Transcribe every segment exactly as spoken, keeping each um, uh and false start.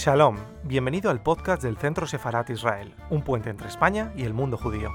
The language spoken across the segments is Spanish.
Shalom, bienvenido al podcast del Centro Sefarat Israel, un puente entre España y el mundo judío.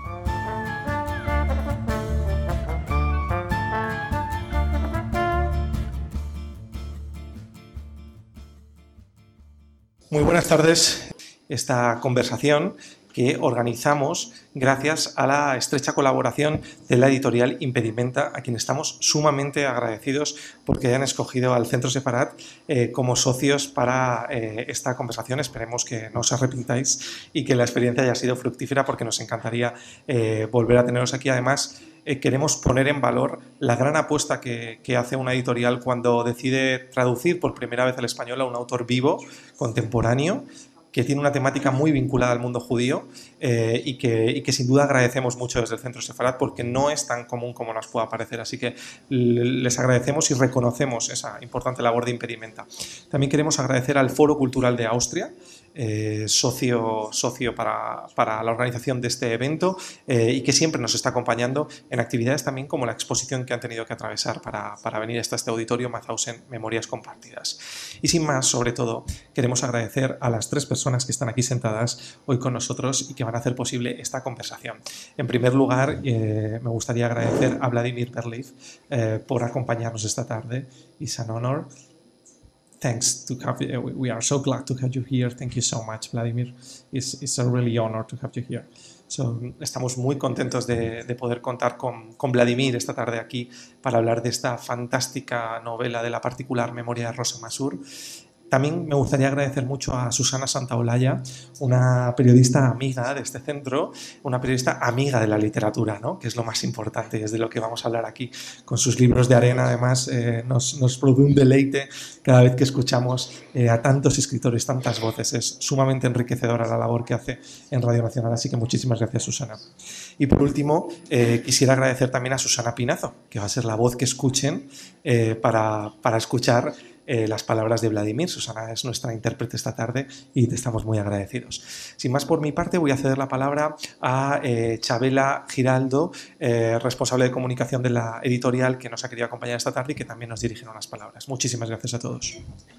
Muy buenas tardes. Esta conversación que organizamos gracias a la estrecha colaboración de la editorial Impedimenta, a quien estamos sumamente agradecidos porque hayan escogido al Centro Sefarat eh, como socios para eh, esta conversación. Esperemos que no os arrepintáis y que la experiencia haya sido fructífera, porque nos encantaría eh, volver a teneros aquí. Además, eh, queremos poner en valor la gran apuesta que, que hace una editorial cuando decide traducir por primera vez al español a un autor vivo, contemporáneo, que tiene una temática muy vinculada al mundo judío eh, y, que, y que sin duda agradecemos mucho desde el Centro Sefarat, porque no es tan común como nos pueda parecer. Así que les agradecemos y reconocemos esa importante labor de Impedimenta. También queremos agradecer al Foro Cultural de Austria, eh, socio, socio para, para la organización de este evento eh, y que siempre nos está acompañando en actividades también como la exposición que han tenido que atravesar para, para venir hasta este auditorio, Mauthausen Memorias Compartidas. Y sin más, sobre todo, queremos agradecer a las tres personas que están aquí sentadas hoy con nosotros y que van a hacer posible esta conversación. En primer lugar, eh, me gustaría agradecer a Vladimir Berliv eh, por acompañarnos esta tarde. It's an honor. Thanks to have you. We are so glad to have you here. Thank you so much, Vladimir. It's, it's a really honor to have you here. So, estamos muy contentos de, de poder contar con, con Vladimir esta tarde aquí para hablar de esta fantástica novela de la particular memoria de Rosa Masur. También me gustaría agradecer mucho a Susana Santaolalla, una periodista amiga de este centro, una periodista amiga de la literatura, ¿no? Que es lo más importante y es de lo que vamos a hablar aquí. Con sus libros de arena, además, eh, nos, nos produce un deleite cada vez que escuchamos eh, a tantos escritores, tantas voces. Es sumamente enriquecedora la labor que hace en Radio Nacional, así que muchísimas gracias, Susana. Y por último, eh, quisiera agradecer también a Susana Pinazo, que va a ser la voz que escuchen eh, para, para escuchar Eh, las palabras de Vladimir. Susana es nuestra intérprete esta tarde y te estamos muy agradecidos. Sin más por mi parte, voy a ceder la palabra a eh, Chabela Giraldo, eh, responsable de comunicación de la editorial, que nos ha querido acompañar esta tarde y que también nos dirige unas palabras. Muchísimas gracias a todos.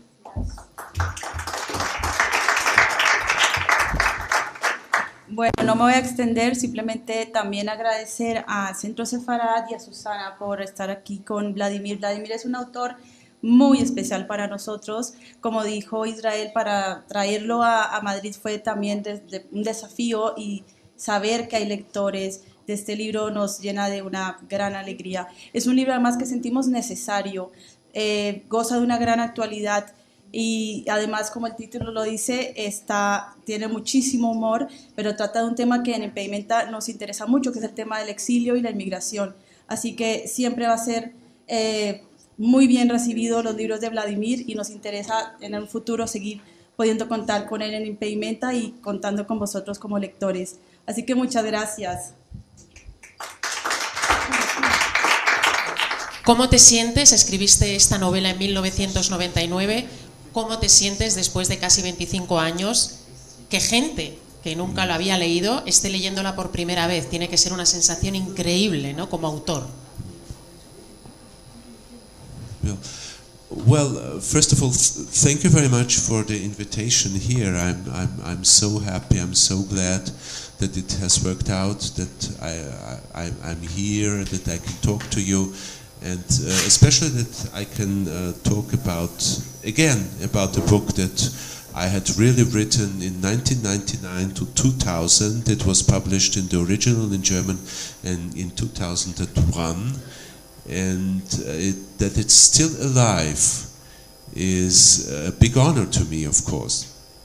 Bueno, no me voy a extender, simplemente también agradecer al Centro Sefarat y a Susana por estar aquí con Vladimir. Vladimir es un autor muy especial para nosotros. Como dijo Israel, para traerlo a, a Madrid fue también de, de un desafío, y saber que hay lectores de este libro nos llena de una gran alegría. Es un libro además que sentimos necesario, eh, goza de una gran actualidad y además, como el título lo dice, está, tiene muchísimo humor, pero trata de un tema que en Impedimenta nos interesa mucho, que es el tema del exilio y la inmigración. Así que siempre va a ser eh, muy bien recibido los libros de Vladimir, y nos interesa en el futuro seguir pudiendo contar con él en Impedimenta y contando con vosotros como lectores. Así que muchas gracias. ¿Cómo te sientes? Escribiste esta novela en mil novecientos noventa y nueve. ¿Cómo te sientes después de casi veinticinco años que gente que nunca lo había leído esté leyéndola por primera vez? Tiene que ser una sensación increíble, ¿no? Como autor. Well, uh, first of all, th thank you very much for the invitation here. I'm, I'm, I'm so happy, I'm so glad that it has worked out, that I, I, I'm here, that I can talk to you, and uh, especially that I can uh, talk about, again, about a book that I had really written in nineteen ninety-nine to two thousand. It was published in the original in German and in two thousand one. And uh, it, that it's still alive is a big honor to me, of course.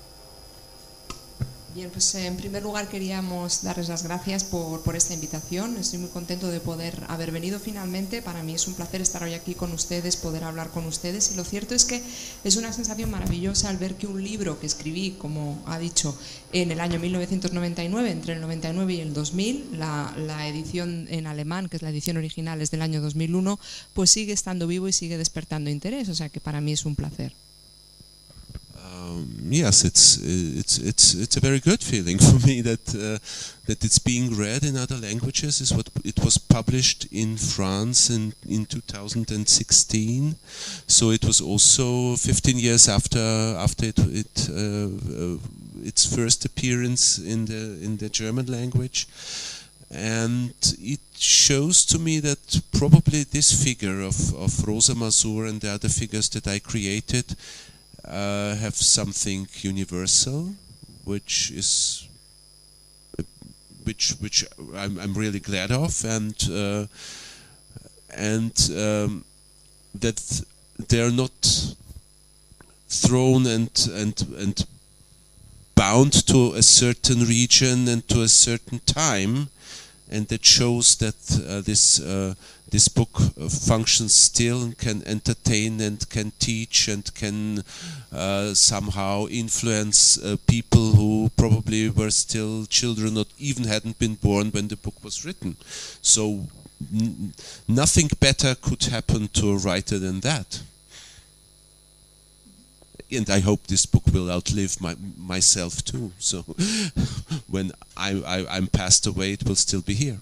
Bien, pues en primer lugar queríamos darles las gracias por, por esta invitación. Estoy muy contento de poder haber venido finalmente. Para mí es un placer estar hoy aquí con ustedes, poder hablar con ustedes. Y lo cierto es que es una sensación maravillosa al ver que un libro que escribí, como ha dicho, en el año mil novecientos noventa y nueve, entre el noventa y nueve y el dos mil, la, la edición en alemán, que es la edición original, es del año dos mil uno, pues sigue estando vivo y sigue despertando interés. O sea que para mí es un placer. Um, yes, it's it's it's it's a very good feeling for me that uh, that it's being read in other languages. Is what it was published in France in in two thousand sixteen, so it was also fifteen years after after it, it uh, uh, its first appearance in the in the German language. And it shows to me that probably this figure of, of Rosa Masur and the other figures that I created uh, have something universal, which is which which I'm, I'm really glad of, and uh, and um, that they're not thrown and and and bound to a certain region and to a certain time. And that shows that uh, this uh, this book uh, functions still and can entertain and can teach and can uh, somehow influence uh, people who probably were still children or even hadn't been born when the book was written. So n nothing better could happen to a writer than that. And I hope this book will outlive my, myself too. So when I, I, I'm passed away, it will still be here.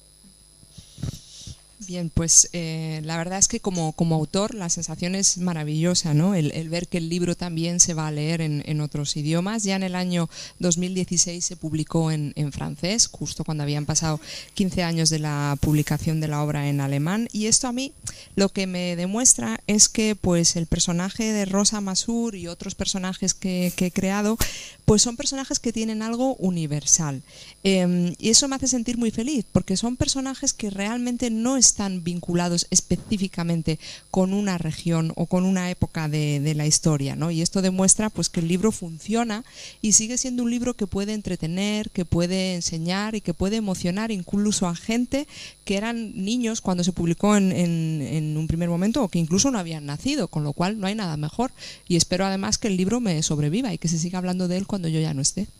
Bien, pues eh, la verdad es que como, como autor la sensación es maravillosa, ¿no? El, el ver que el libro también se va a leer en, en otros idiomas. Ya en el año dos mil dieciséis se publicó en, en francés, justo cuando habían pasado quince años de la publicación de la obra en alemán. Y esto a mí lo que me demuestra es que pues el personaje de Rosa Masur y otros personajes que, que he creado pues son personajes que tienen algo universal. Eh, y eso me hace sentir muy feliz, porque son personajes que realmente no están vinculados específicamente con una región o con una época de, de la historia, ¿no? Y esto demuestra pues que el libro funciona y sigue siendo un libro que puede entretener, que puede enseñar y que puede emocionar incluso a gente que eran niños cuando se publicó en, en, en un primer momento o que incluso no habían nacido, con lo cual no hay nada mejor. Y espero además que el libro me sobreviva y que se siga hablando de él cuando yo ya no esté.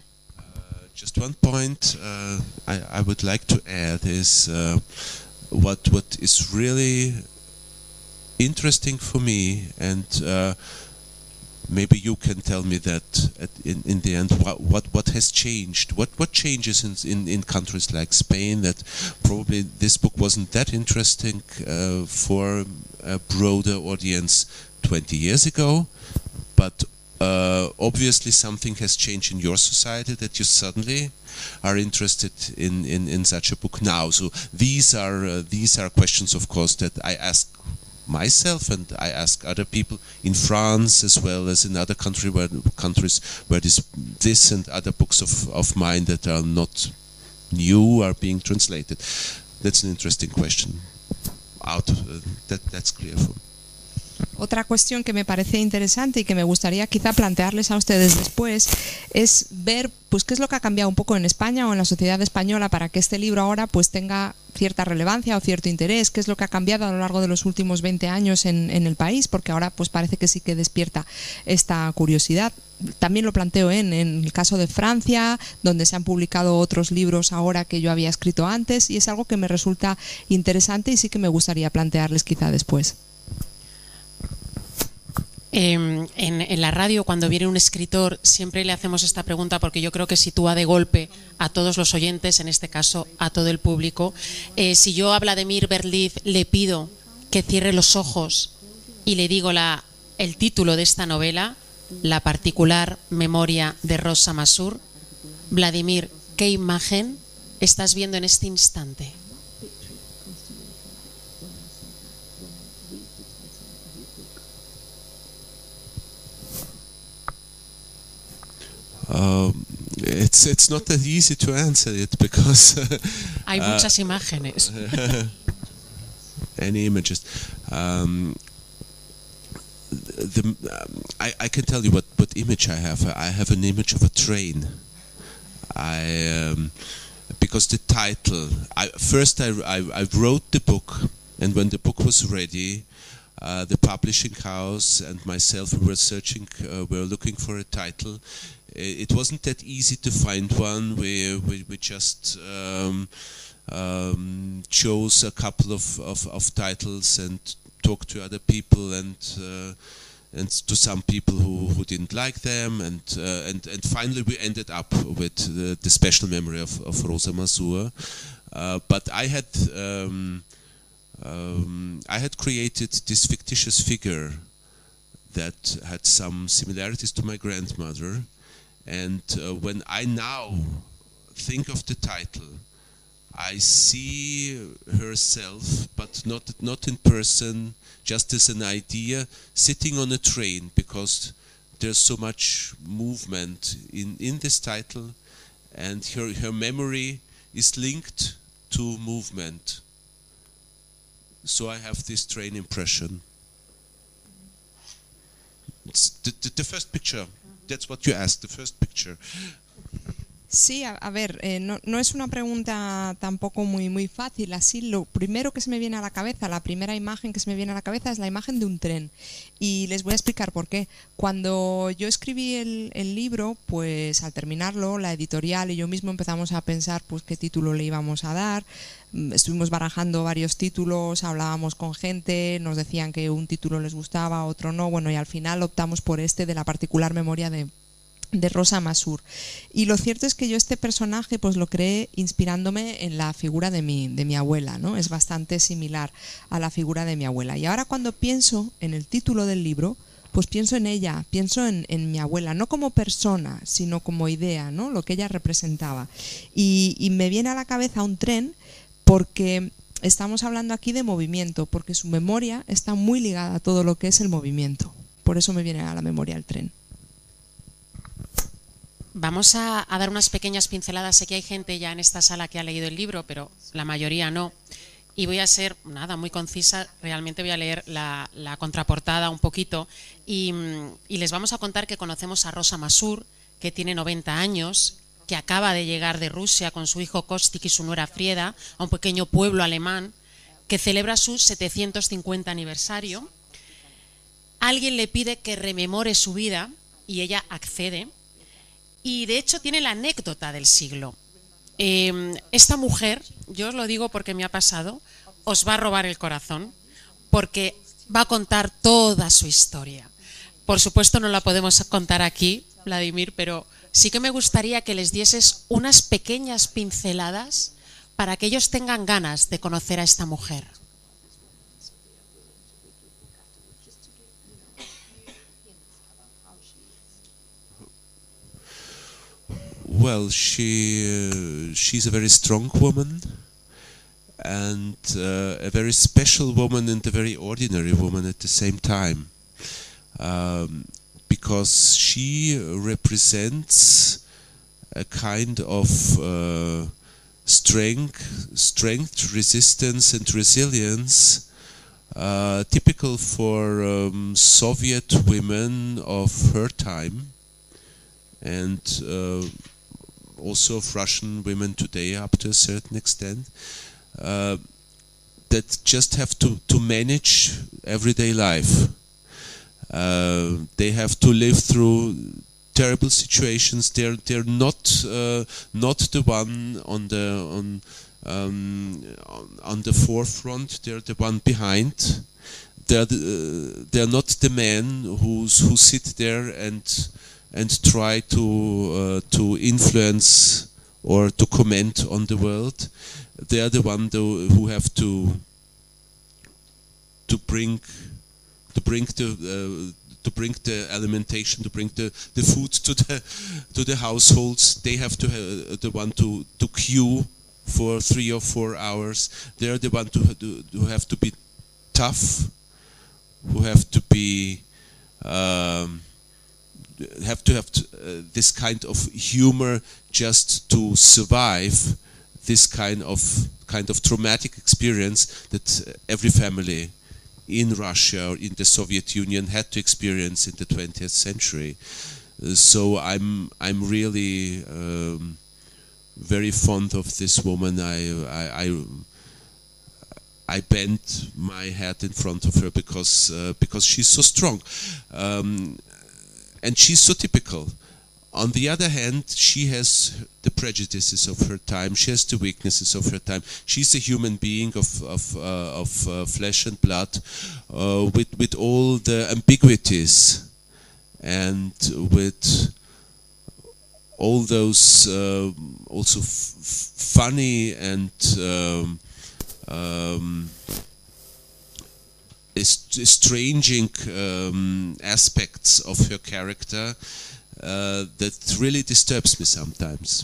Uh, just one point uh, I, I would like to add is uh, what what is really interesting for me, and uh, maybe you can tell me that at, in in the end what what what has changed, what what changes in in, in countries like Spain, that probably this book wasn't that interesting uh, for a broader audience twenty years ago, but Uh, obviously something has changed in your society that you suddenly are interested in, in, in such a book now. So these are uh, these are questions, of course, that I ask myself and I ask other people in France as well as in other country where, countries where this this and other books of, of mine that are not new are being translated. That's an interesting question. Out of, uh, that that's clear for me. Otra cuestión que me parece interesante y que me gustaría quizá plantearles a ustedes después es ver pues qué es lo que ha cambiado un poco en España o en la sociedad española para que este libro ahora pues tenga cierta relevancia o cierto interés, qué es lo que ha cambiado a lo largo de los últimos veinte años en, en el país, porque ahora pues parece que sí que despierta esta curiosidad. También lo planteo en, en el caso de Francia, donde se han publicado otros libros ahora que yo había escrito antes, y es algo que me resulta interesante y sí que me gustaría plantearles quizá después. Eh, en, en la radio, cuando viene un escritor, siempre le hacemos esta pregunta porque yo creo que sitúa de golpe a todos los oyentes, en este caso a todo el público. Eh, si yo a Vladimir Berliz le pido que cierre los ojos y le digo la, el título de esta novela, La particular memoria de Rosa Masur, Vladimir, ¿qué imagen estás viendo en este instante? Um, it's it's not that easy to answer it because uh, hay muchas uh, imágenes. Any images. Um, the, um, I, I can tell you what, what image I have. I have an image of a train. I um, because the title. I, first I, I I wrote the book, and when the book was ready, uh, the publishing house and myself we were searching. Uh, we were looking for a title. It wasn't that easy to find one. We we, we just um, um, chose a couple of, of, of titles and talked to other people, and uh, and to some people who, who didn't like them, and uh, and and finally we ended up with the, the special memory of, of Rosa Masur. Uh, but I had um, um, I had created this fictitious figure that had some similarities to my grandmother, and uh, when I now think of the title, I see herself, but not not in person, just as an idea, sitting on a train, because there's so much movement in, in this title, and her, her memory is linked to movement. So I have this train impression. It's the, the, the first picture, that's what you asked, the first picture. Sí, a, a ver, eh, no, no es una pregunta tampoco muy, muy fácil. Así, lo primero que se me viene a la cabeza, la primera imagen que se me viene a la cabeza es la imagen de un tren. Y les voy a explicar por qué. Cuando yo escribí el, el libro, pues al terminarlo, la editorial y yo mismo empezamos a pensar pues qué título le íbamos a dar. Estuvimos barajando varios títulos, hablábamos con gente, nos decían que un título les gustaba, otro no. Bueno, y al final optamos por este, de la particular memoria de... de Rosa Masur. Y lo cierto es que yo este personaje pues lo creé inspirándome en la figura de mi, de mi abuela, ¿no? Es bastante similar a la figura de mi abuela. Y ahora cuando pienso en el título del libro, pues pienso en ella, pienso en, en mi abuela, no como persona, sino como idea, ¿no? Lo que ella representaba. Y, y me viene a la cabeza un tren porque estamos hablando aquí de movimiento, porque su memoria está muy ligada a todo lo que es el movimiento. Por eso me viene a la memoria el tren. Vamos a, a dar unas pequeñas pinceladas. Sé que hay gente ya en esta sala que ha leído el libro, pero la mayoría no. Y voy a ser, nada, muy concisa. Realmente voy a leer la, la contraportada un poquito. Y, y les vamos a contar que conocemos a Rosa Masur, que tiene noventa años, que acaba de llegar de Rusia con su hijo Kostik y su nuera Frieda a un pequeño pueblo alemán que celebra su setecientos cincuenta aniversario. Alguien le pide que rememore su vida y ella accede. Y de hecho tiene la anécdota del siglo. Eh, esta mujer, yo os lo digo porque me ha pasado, os va a robar el corazón, porque va a contar toda su historia. Por supuesto no la podemos contar aquí, Vladimir, pero sí que me gustaría que les dieses unas pequeñas pinceladas para que ellos tengan ganas de conocer a esta mujer. Well, she uh, she's a very strong woman, and uh, a very special woman and a very ordinary woman at the same time, um, because she represents a kind of uh, strength, strength, resistance, and resilience uh, typical for um, Soviet women of her time, and uh, also of Russian women today up to a certain extent, uh, that just have to, to manage everyday life. Uh, they have to live through terrible situations. They're they're not uh, not the one on the on um, on, on the forefront. They're the one behind. They're the, uh, they're not the men who's who sit there and and try to uh, to influence or to comment on the world. They are the one though who have to to bring to bring the uh, to bring the alimentation, to bring the, the food to the to the households. They have to uh, the one to to queue for three or four hours. They are the one to who have to be tough, who have to be. Um, have to have to, uh, this kind of humor just to survive this kind of kind of traumatic experience that uh, every family in Russia or in the Soviet Union had to experience in the twentieth century. Uh, so I'm I'm really um, very fond of this woman. I I, I I bent my head in front of her because uh, because she's so strong. Um, And she's so typical on the other hand, she has the prejudices of her time. She has the weaknesses of her time. She's a human being of of uh, of uh, flesh and blood, uh, with with all the ambiguities, and with all those uh, also f funny and um, um, estranging um, aspects of her character uh, that really disturbs me sometimes.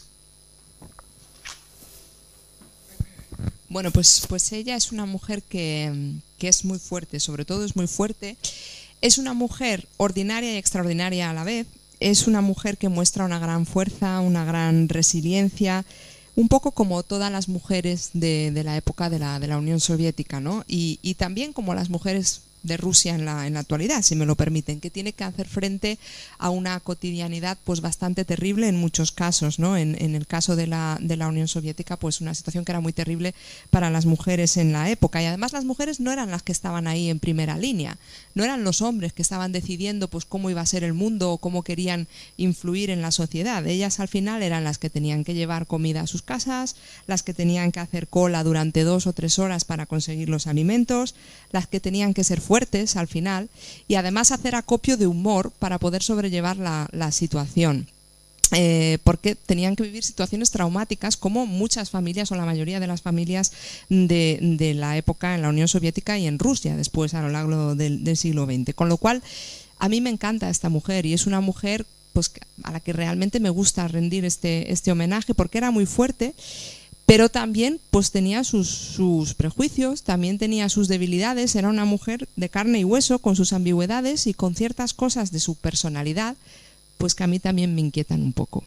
Bueno, pues, pues ella es una mujer que, que es muy fuerte, sobre todo es muy fuerte. Es una mujer ordinaria y extraordinaria a la vez. Es una mujer que muestra una gran fuerza, una gran resiliencia, un poco como todas las mujeres de, de la época de la, de la Unión Soviética, ¿no? Y, y también como las mujeres de Rusia en la, en la actualidad, si me lo permiten, que tiene que hacer frente a una cotidianidad pues bastante terrible en muchos casos, ¿no? En, en el caso de la, de la Unión Soviética, pues una situación que era muy terrible para las mujeres en la época, y además las mujeres no eran las que estaban ahí en primera línea, no eran los hombres que estaban decidiendo pues cómo iba a ser el mundo o cómo querían influir en la sociedad. Ellas al final eran las que tenían que llevar comida a sus casas, las que tenían que hacer cola durante dos o tres horas para conseguir los alimentos, las que tenían que ser fuertes al final y además hacer acopio de humor para poder sobrellevar la, la situación. Eh, porque tenían que vivir situaciones traumáticas como muchas familias o la mayoría de las familias de, de la época en la Unión Soviética y en Rusia después a lo largo del, del siglo veinte. Con lo cual a mí me encanta esta mujer y es una mujer pues, a la que realmente me gusta rendir este, este homenaje porque era muy fuerte, pero también pues tenía sus, sus prejuicios, también tenía sus debilidades, era una mujer de carne y hueso con sus ambigüedades y con ciertas cosas de su personalidad pues que a mí también me inquietan un poco.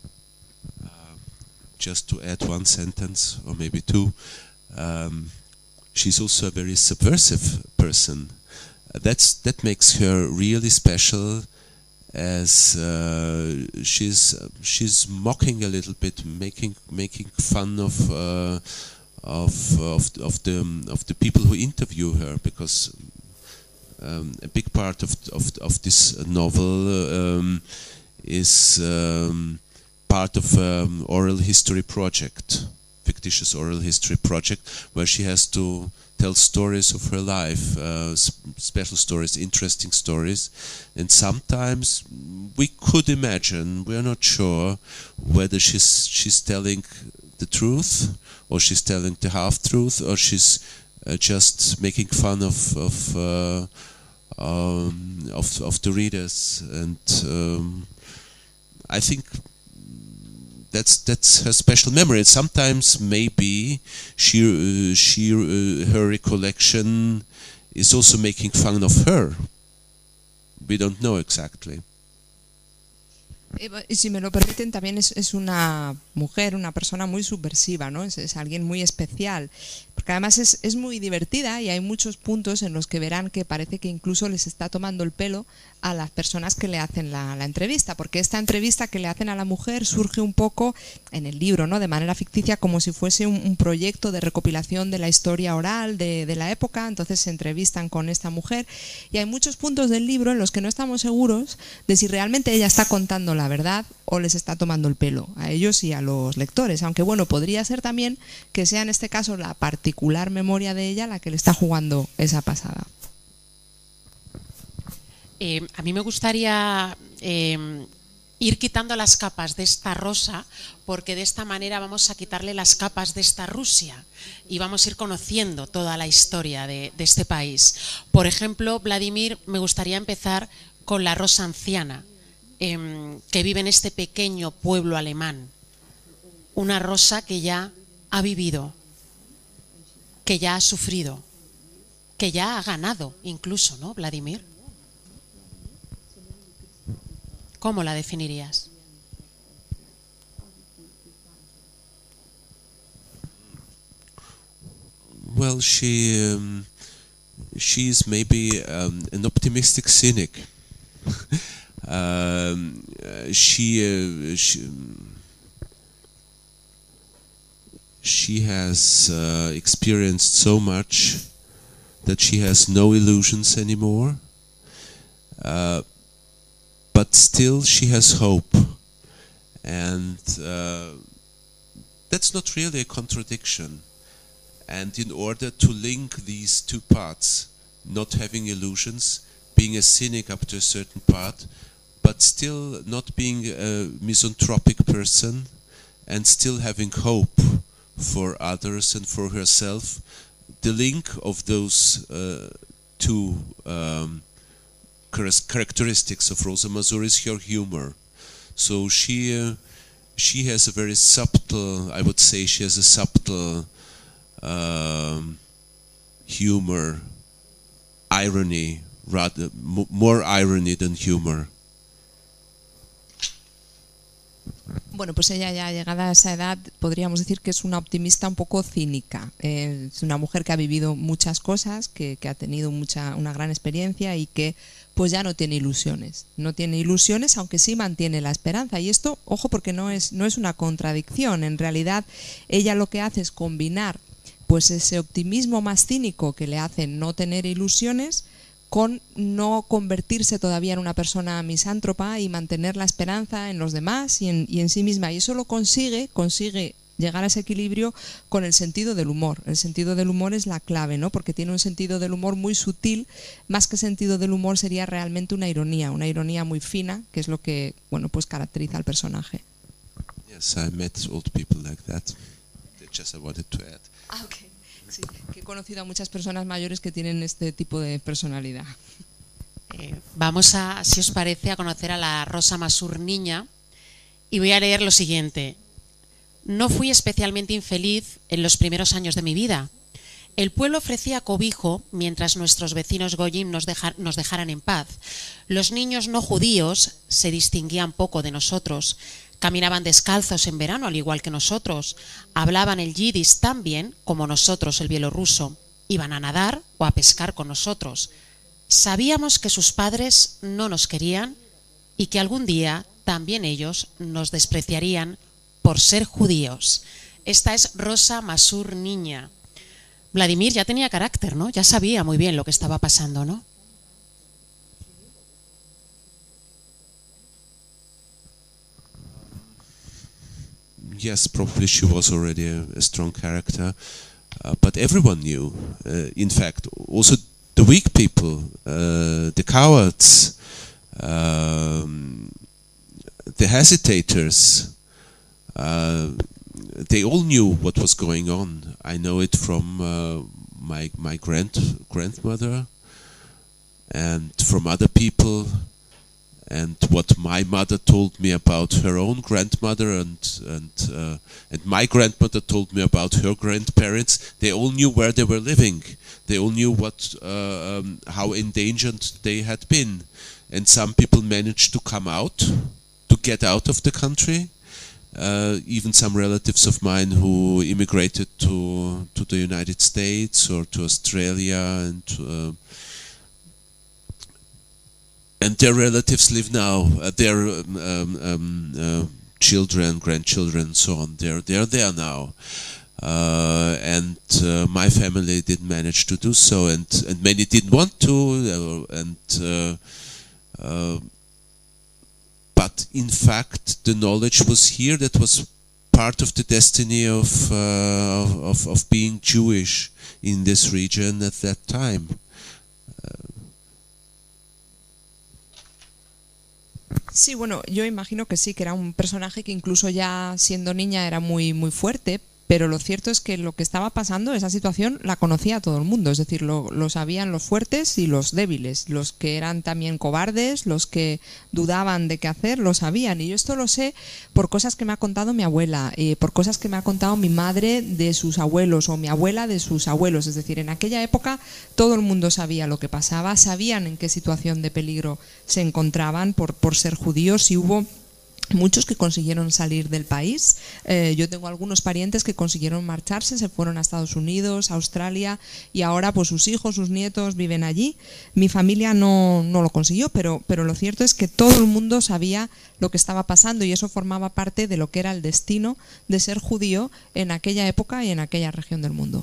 Uh, just to add one sentence, or maybe two, um, she's also a very subversive person. Uh, that's that makes her really special, as uh, she's uh, she's mocking a little bit, making making fun of uh, of of of the of the people who interview her, because Um, a big part of of, of this novel um, is um, part of an oral history project, fictitious oral history project, where she has to tell stories of her life, uh, special stories, interesting stories, and sometimes we could imagine, we are not sure whether she's she's telling the truth, or she's telling the half truth, or she's uh, just making fun of of. Uh, Um, of, of the readers, and um, I think that's that's her special memory. And sometimes maybe she uh, she uh, her recollection is also making fun of her. We don't know exactly. Y si me lo permiten, también es, es una mujer, una persona muy subversiva, ¿no? Es, es alguien muy especial, porque además es, es muy divertida y hay muchos puntos en los que verán que parece que incluso les está tomando el pelo a las personas que le hacen la, la entrevista, porque esta entrevista que le hacen a la mujer surge un poco en el libro, ¿no? De manera ficticia, como si fuese un, un proyecto de recopilación de la historia oral de, de la época. Entonces se entrevistan con esta mujer y hay muchos puntos del libro en los que no estamos seguros de si realmente ella está contando la verdad o les está tomando el pelo a ellos y a los lectores, aunque bueno, podría ser también que sea en este caso la particular memoria de ella la que le está jugando esa pasada. Eh, a mí me gustaría eh, ir quitando las capas de esta rosa, porque de esta manera vamos a quitarle las capas de esta Rusia y vamos a ir conociendo toda la historia de, de este país. Por ejemplo, Vladimir, me gustaría empezar con la rosa anciana, eh, que vive en este pequeño pueblo alemán. Una rosa que ya ha vivido, que ya ha sufrido, que ya ha ganado incluso, ¿no, Vladimir? ¿Cómo la definirías? Well, she um, she's maybe um, an optimistic cynic. um, uh, she, uh, she she has uh, experienced so much that she has no illusions anymore. Uh, But still she has hope. And uh, that's not really a contradiction. And in order to link these two parts, not having illusions, being a cynic up to a certain part, but still not being a misanthropic person, and still having hope for others and for herself, the link of those uh, two um, characteristics of Rosa Mazur is her humor. So she uh, she has a very subtle, I would say she has a subtle um, humor, irony, rather more irony than humor. Bueno, pues ella ya llegada a esa edad podríamos decir que es una optimista un poco cínica. Eh, es una mujer que ha vivido muchas cosas, que, que ha tenido mucha, una gran experiencia y que pues ya no tiene ilusiones. No tiene ilusiones, aunque sí mantiene la esperanza. Y esto, ojo, porque no es, no es una contradicción. En realidad ella lo que hace es combinar pues ese optimismo más cínico que le hace no tener ilusiones con no convertirse todavía en una persona misántropa y mantener la esperanza en los demás y en, y en sí misma. Y eso lo consigue, consigue llegar a ese equilibrio con el sentido del humor. El sentido del humor es la clave, ¿no? Porque tiene un sentido del humor muy sutil, más que sentido del humor sería realmente una ironía, una ironía muy fina, que es lo que, bueno, pues caracteriza al personaje. Yes, I met old people like that. Just I wanted to add. Ah, okay. Sí, que he conocido a muchas personas mayores que tienen este tipo de personalidad. Eh, vamos a, si os parece, a conocer a la Rosa Mazur niña y voy a leer lo siguiente. No fui especialmente infeliz en los primeros años de mi vida. El pueblo ofrecía cobijo mientras nuestros vecinos goyim nos, deja, nos dejaran en paz. Los niños no judíos se distinguían poco de nosotros. Caminaban descalzos en verano, al igual que nosotros. Hablaban el yiddish tan bien como nosotros el bielorruso. Iban a nadar o a pescar con nosotros. Sabíamos que sus padres no nos querían y que algún día también ellos nos despreciarían por ser judíos. Esta es Rosa Mazur niña. Vladimir ya tenía carácter, ¿no? Ya sabía muy bien lo que estaba pasando, ¿no? Yes, probably she was already a, a strong character, uh, but everyone knew. Uh, in fact, also the weak people, uh, the cowards, um, the hesitators, uh, they all knew what was going on. I know it from uh, my my grand grandmother, and from other people. And what my mother told me about her own grandmother, and and uh, and my grandmother told me about her grandparents. They all knew where they were living. They all knew what uh, um, how endangered they had been, and some people managed to come out, to get out of the country. Uh, even some relatives of mine who immigrated to to the United States or to Australia, and. Uh, And their relatives live now. Uh, their um, um, uh, children, grandchildren, so on. They're they're there now, uh, and uh, my family didn't manage to do so, and and many didn't want to. Uh, and uh, uh, but in fact, the knowledge was here. That was part of the destiny of uh, of of being Jewish in this region at that time. Sí, bueno, yo imagino que sí, que era un personaje que incluso ya siendo niña era muy, muy fuerte, pero lo cierto es que lo que estaba pasando, esa situación, la conocía todo el mundo, es decir, lo, lo sabían los fuertes y los débiles, los que eran también cobardes, los que dudaban de qué hacer, lo sabían. Y yo esto lo sé por cosas que me ha contado mi abuela, eh, por cosas que me ha contado mi madre de sus abuelos o mi abuela de sus abuelos. Es decir, en aquella época todo el mundo sabía lo que pasaba, sabían en qué situación de peligro se encontraban por, por ser judíos, y hubo muchos que consiguieron salir del país. Eh, yo tengo algunos parientes que consiguieron marcharse, se fueron a Estados Unidos, a Australia, y ahora pues sus hijos, sus nietos viven allí. Mi familia no, no lo consiguió, pero, pero lo cierto es que todo el mundo sabía lo que estaba pasando, y eso formaba parte de lo que era el destino de ser judío en aquella época y en aquella región del mundo.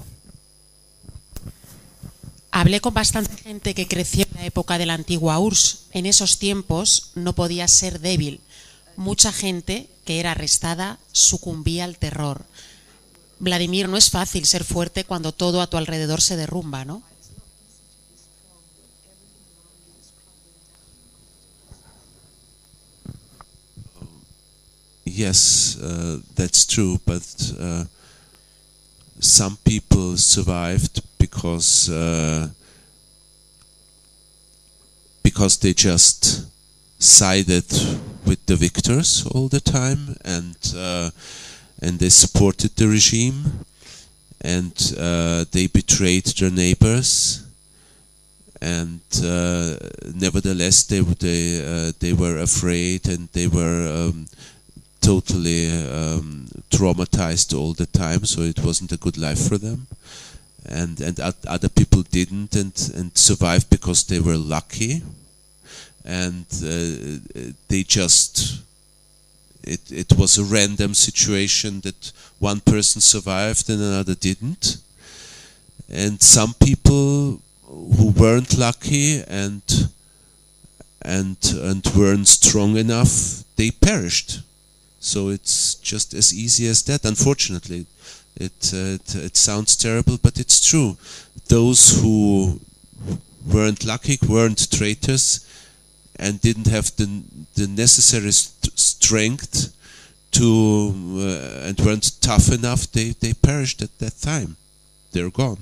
Hablé con bastante gente que creció en la época de la antigua U R S S. En esos tiempos no podías ser débil. mucha gente que era arrestada sucumbía al terror. Vladimir, no es fácil ser fuerte cuando todo a tu alrededor se derrumba, ¿no? Yes, uh, that's true, but uh, some people survived because uh, because they just sided with the victors all the time, and uh, and they supported the regime, and uh, they betrayed their neighbors, and uh, nevertheless they they uh, they were afraid, and they were um, totally um, traumatized all the time, so it wasn't a good life for them. And and other people didn't and and survived because they were lucky, and uh, they just it it was a random situation that one person survived and another didn't. And some people who weren't lucky and and and weren't strong enough, they perished. So it's just as easy as that. Unfortunately, it, uh, it it sounds terrible, but it's true. Those who weren't lucky, weren't traitors, and didn't have the the necessary st strength to uh, and weren't tough enough, they they perished at that time. They're gone.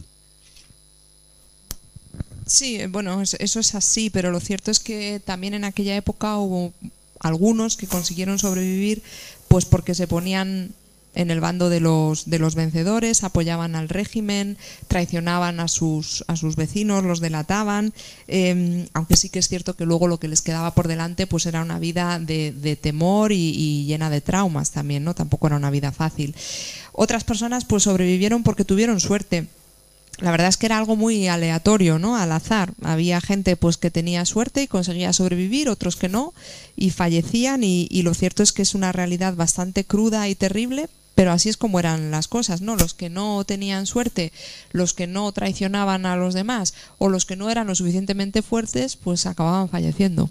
Sí, bueno, eso es así, pero lo cierto es que también en aquella época hubo algunos que consiguieron sobrevivir pues porque se ponían en el bando de los de los vencedores, apoyaban al régimen, traicionaban a sus a sus vecinos, los delataban, eh, aunque sí que es cierto que luego lo que les quedaba por delante pues era una vida de, de temor y, y llena de traumas también, ¿no? Tampoco era una vida fácil. Otras personas pues sobrevivieron porque tuvieron suerte. La verdad es que era algo muy aleatorio, ¿no? Al azar. Había gente pues que tenía suerte y conseguía sobrevivir, otros que no, y fallecían, y, y lo cierto es que es una realidad bastante cruda y terrible, pero así es como eran las cosas, ¿no? Los que no tenían suerte, los que no traicionaban a los demás, o los que no eran lo suficientemente fuertes, pues acababan falleciendo.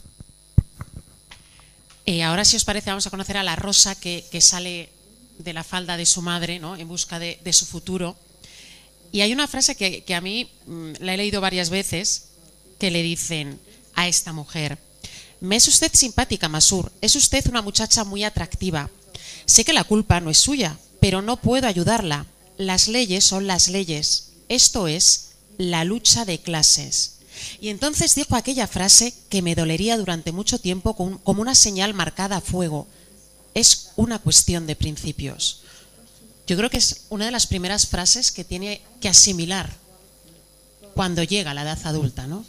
Eh, ahora, si os parece, vamos a conocer a la Rosa que, que sale de la falda de su madre, ¿no? En busca de, de su futuro. Y hay una frase que, que a mí mmm, la he leído varias veces, que le dicen a esta mujer: me es usted simpática, Masur, es usted una muchacha muy atractiva. Sé que la culpa no es suya, pero no puedo ayudarla. Las leyes son las leyes. Esto es la lucha de clases. Y entonces dijo aquella frase que me dolería durante mucho tiempo como una señal marcada a fuego. Es una cuestión de principios. Yo creo que es una de las primeras frases que tiene que asimilar cuando llega a la edad adulta, ¿no?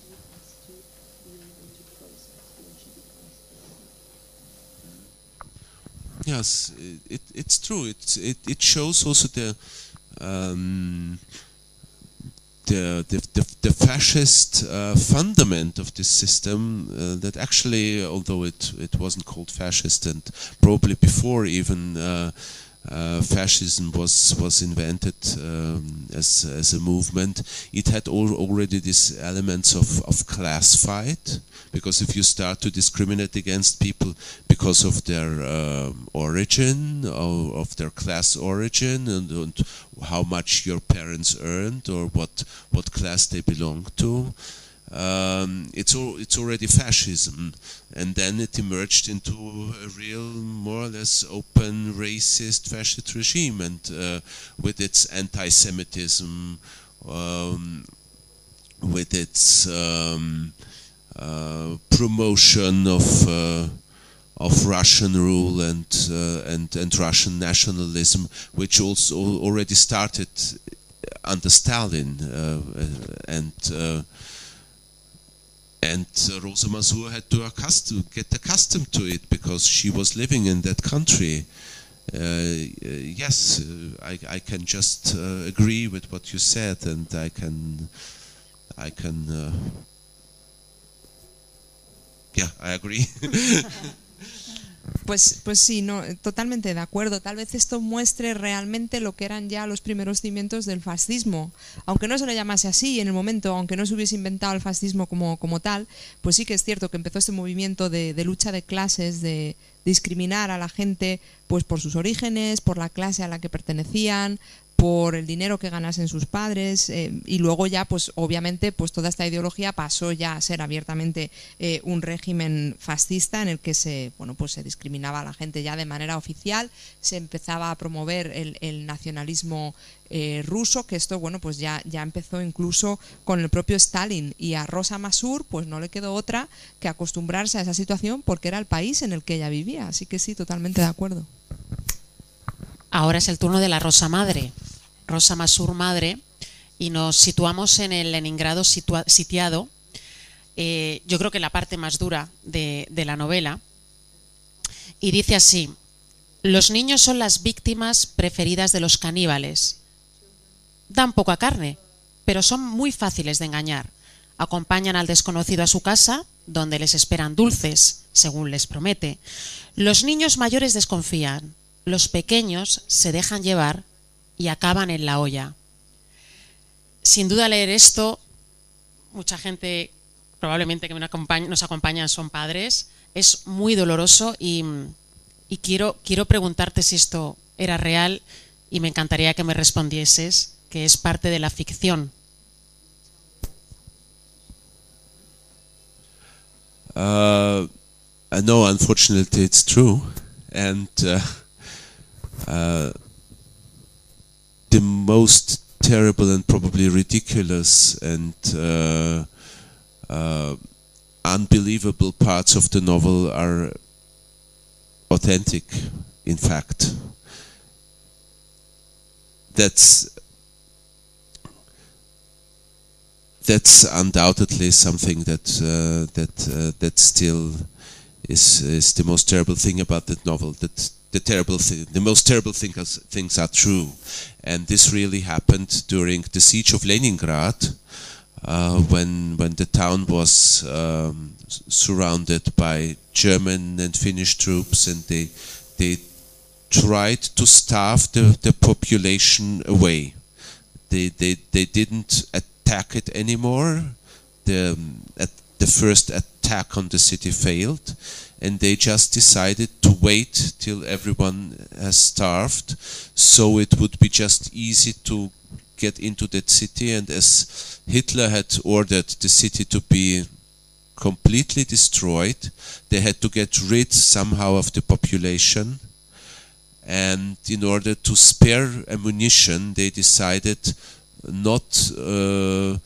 Yes, it, it's true. It's, it, it shows also the, um, the, the, the, the fascist uh, fundament of this system, uh, that actually, although it, it wasn't called fascist, and probably before even uh, Uh, fascism was was invented um, as as a movement, it had al already these elements of of class fight, because if you start to discriminate against people because of their um, origin or of their class origin, and, and how much your parents earned or what what class they belong to, Um, it's all, it's already fascism, and then it emerged into a real, more or less open, racist, fascist regime, and uh, with its anti-Semitism, um, with its um, uh, promotion of uh, of Russian rule and uh, and and Russian nationalism, which also already started under Stalin, uh, and. Uh, And uh, Rosa Masur had to accustom, get accustomed to it because she was living in that country. Uh, uh, yes, uh, I, I can just uh, agree with what you said, and I can, I can, uh, yeah, I agree. Pues, pues sí, no, totalmente de acuerdo. Tal vez esto muestre realmente lo que eran ya los primeros cimientos del fascismo. Aunque no se le llamase así en el momento, aunque no se hubiese inventado el fascismo como, como tal, pues sí que es cierto que empezó este movimiento de, de lucha de clases, de discriminar a la gente pues por sus orígenes, por la clase a la que pertenecían, por el dinero que ganasen sus padres, eh, y luego ya pues obviamente pues toda esta ideología pasó ya a ser abiertamente eh, un régimen fascista en el que se bueno pues se discriminaba a la gente ya de manera oficial, se empezaba a promover el, el nacionalismo eh, ruso, que esto bueno pues ya, ya empezó incluso con el propio Stalin, y a Rosa Masur pues no le quedó otra que acostumbrarse a esa situación porque era el país en el que ella vivía, así que sí, totalmente de acuerdo. Ahora es el turno de la Rosa Madre, Rosa Masur Madre, y nos situamos en el Leningrado situa- sitiado, eh, yo creo que la parte más dura de, de la novela, y dice así: los niños son las víctimas preferidas de los caníbales. Dan poca carne, pero son muy fáciles de engañar. Acompañan al desconocido a su casa, donde les esperan dulces, según les promete. Los niños mayores desconfían. Los pequeños se dejan llevar y acaban en la olla. Sin duda, leer esto, mucha gente probablemente que nos acompaña son padres, es muy doloroso, y, y quiero, quiero preguntarte si esto era real, y me encantaría que me respondieses que es parte de la ficción. Uh, no, unfortunately it's true. And uh, Uh, the most terrible and probably ridiculous and uh, uh, unbelievable parts of the novel are authentic, in fact. That's that's undoubtedly something that uh, that uh, that still is is the most terrible thing about that novel. That the terrible thing, the most terrible things things are true, and this really happened during the siege of Leningrad, uh, when when the town was um, surrounded by German and Finnish troops, and they they tried to starve the, the population away. They they they didn't attack it anymore. The um, at the first attack on the city failed, and they just decided to wait till everyone has starved, so it would be just easy to get into that city. And as Hitler had ordered the city to be completely destroyed, they had to get rid somehow of the population. And in order to spare ammunition, they decided not uh,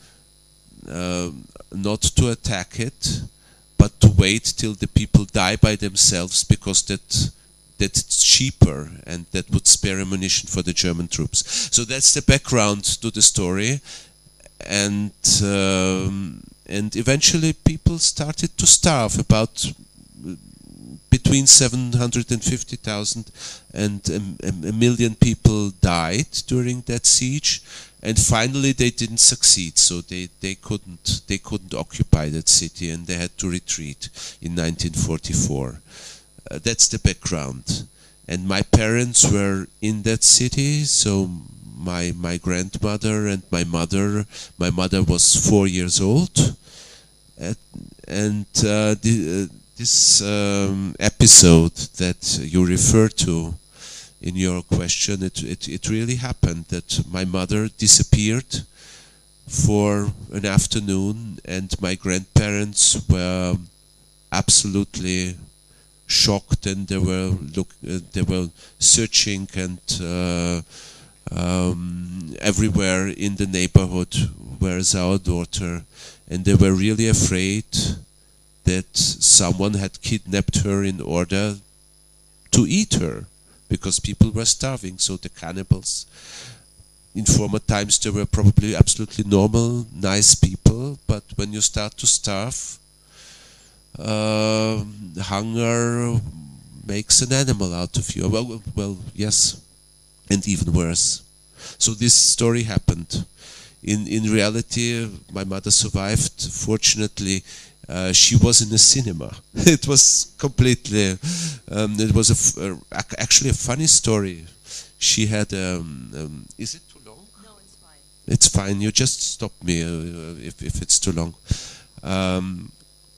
uh, not to attack it, but to wait till the people die by themselves, because that that's cheaper and that would spare ammunition for the German troops. So that's the background to the story, and um, and eventually people started to starve. About between seven hundred fifty thousand and a, a million people died during that siege. And finally, they didn't succeed, so they, they couldn't they couldn't occupy that city, and they had to retreat in nineteen forty-four. Uh, that's the background. And my parents were in that city, so my my grandmother and my mother. My mother was four years old, uh, and uh, the, uh, this um, episode that you refer to in your question, it, it, it really happened that my mother disappeared for an afternoon, and my grandparents were absolutely shocked, and they were look uh, they were searching and uh, um, everywhere in the neighborhood, where is our daughter, and they were really afraid that someone had kidnapped her in order to eat her, because people were starving. So the cannibals, in former times, they were probably absolutely normal, nice people, but when you start to starve, uh, hunger makes an animal out of you. Well, well, yes, and even worse. So this story happened. In in reality, my mother survived. Fortunately, uh, she was in a cinema. It was completely Um, it was a f uh, ac actually a funny story. She had. Um, um, is it too long? No, it's fine. It's fine. You just stop me uh, if if it's too long. Um,